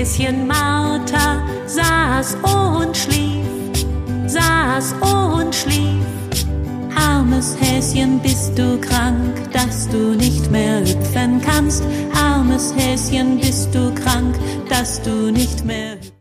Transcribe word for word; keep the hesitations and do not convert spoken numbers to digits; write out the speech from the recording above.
Häschen Martha saß und schlief, saß und schlief. Armes Häschen, bist du krank, dass du nicht mehr hüpfen kannst? Armes Häschen, bist du krank, dass du nicht mehr hüpfen kannst?